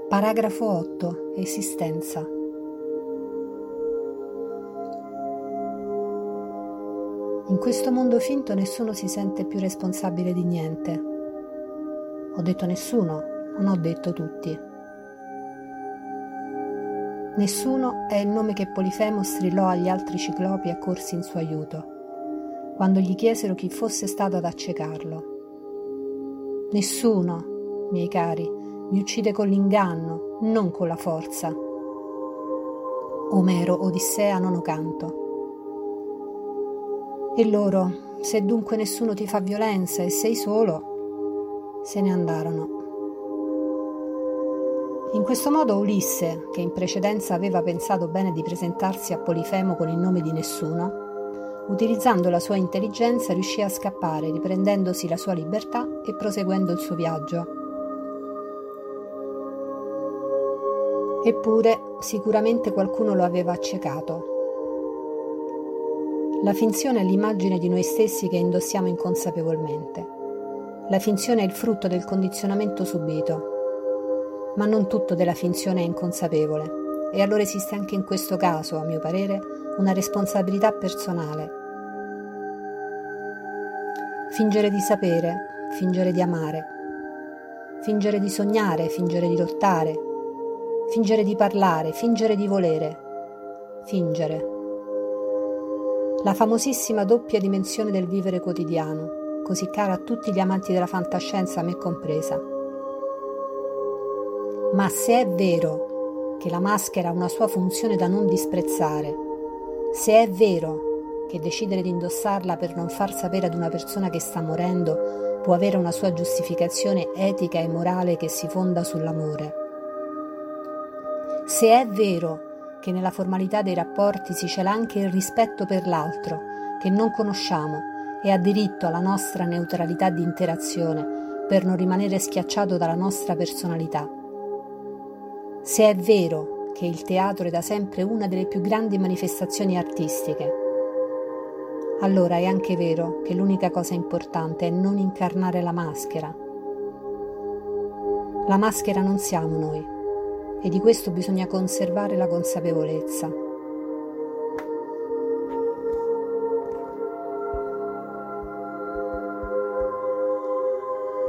Paragrafo 8. Esistenza. In questo mondo finto nessuno si sente più responsabile di niente. Ho detto nessuno, non ho detto tutti. Nessuno è il nome che Polifemo strillò agli altri ciclopi accorsi in suo aiuto, quando gli chiesero chi fosse stato ad accecarlo. Nessuno, miei cari, mi uccide con l'inganno, non con la forza. Omero, Odissea, nono canto. E loro, se dunque nessuno ti fa violenza e sei solo, se ne andarono. In questo modo Ulisse, che in precedenza aveva pensato bene di presentarsi a Polifemo con il nome di nessuno, utilizzando la sua intelligenza riuscì a scappare, riprendendosi la sua libertà e proseguendo il suo viaggio. Eppure, sicuramente qualcuno lo aveva accecato. La finzione è l'immagine di noi stessi che indossiamo inconsapevolmente. La finzione è il frutto del condizionamento subito. Ma non tutto della finzione è inconsapevole, e allora esiste anche in questo caso, a mio parere, una responsabilità personale. Fingere di sapere, fingere di amare, fingere di sognare, fingere di lottare, fingere di parlare, fingere di volere, fingere. La famosissima doppia dimensione del vivere quotidiano, così cara a tutti gli amanti della fantascienza, me compresa. Ma se è vero che la maschera ha una sua funzione da non disprezzare, se è vero che decidere di indossarla per non far sapere ad una persona che sta morendo può avere una sua giustificazione etica e morale che si fonda sull'amore, se è vero che nella formalità dei rapporti si cela anche il rispetto per l'altro, che non conosciamo e ha diritto alla nostra neutralità di interazione per non rimanere schiacciato dalla nostra personalità, se è vero che il teatro è da sempre una delle più grandi manifestazioni artistiche, allora è anche vero che l'unica cosa importante è non incarnare la maschera. La maschera non siamo noi. E di questo bisogna conservare la consapevolezza.